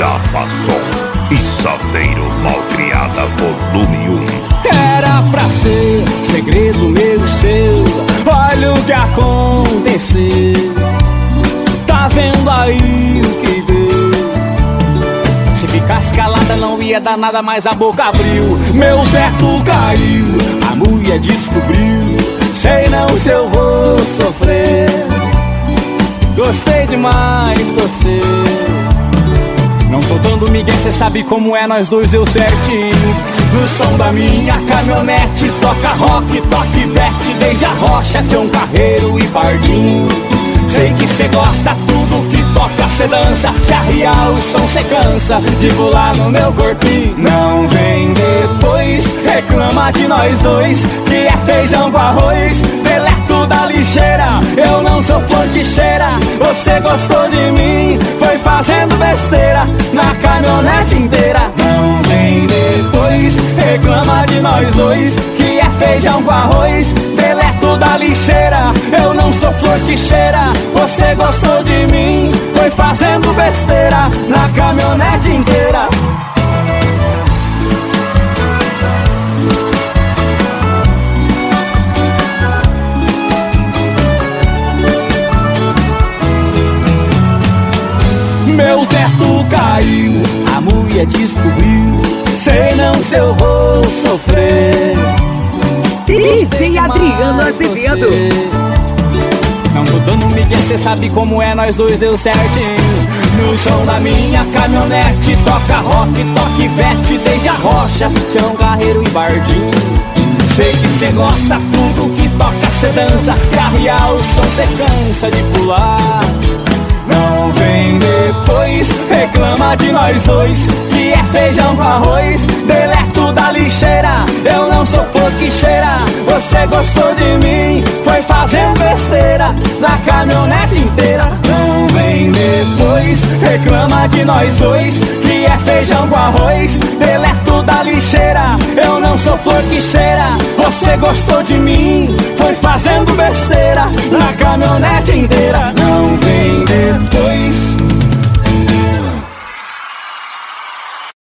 Chapa Som e Saveiro Malcriada Volume 1. Era pra ser segredo meu e seu, olha o que aconteceu. Tá vendo aí o que deu? Se ficasse calada não ia dar nada, mas a boca abriu. Meu teto caiu, a mulher descobriu. Sei não se eu vou sofrer. Gostei demais de você. Não tô dando migué, cê sabe como é, nós dois deu certinho. No som da minha caminhonete, toca rock, toca Ivete, desde a Rocha, Tião Carreiro e Pardinho. Sei que cê gosta, tudo que toca cê dança. Se arriar o som cê cansa de pular no meu corpinho. Não vem depois, reclama de nós dois, que é feijão com arroz, deleto da lixeira. Eu não sou flor que cheira, você gostou de mim, foi fazendo besteira na caminhonete inteira. Não vem depois, reclama de nós dois, que é feijão com arroz, deleto da lixeira. Eu não sou flor que cheira, você gostou de mim, foi fazendo besteira na caminhonete inteira. Meu teto caiu, a mulher descobriu. Sei não se eu vou sofrer. DJ Adriano Azevedo. Não tô dando migué, cê sabe como é, nós dois deu certinho. No som da minha caminhonete, toca rock, toca Ivete, desde a Rocha, Tião Carreiro e Pardinho. Sei que cê gosta, tudo que toca cê dança. Se arriar o som cê cansa de pular. Não vem depois, reclama de nós dois, que é feijão com arroz, deleto da lixeira. Eu não sou flor que cheira, você gostou de mim, foi fazendo besteira na caminhonete inteira. Não vem depois, reclama de nós dois, que é feijão com arroz, deleto da lixeira. Eu não sou flor que cheira, você gostou de mim, foi fazendo besteira na caminhonete inteira.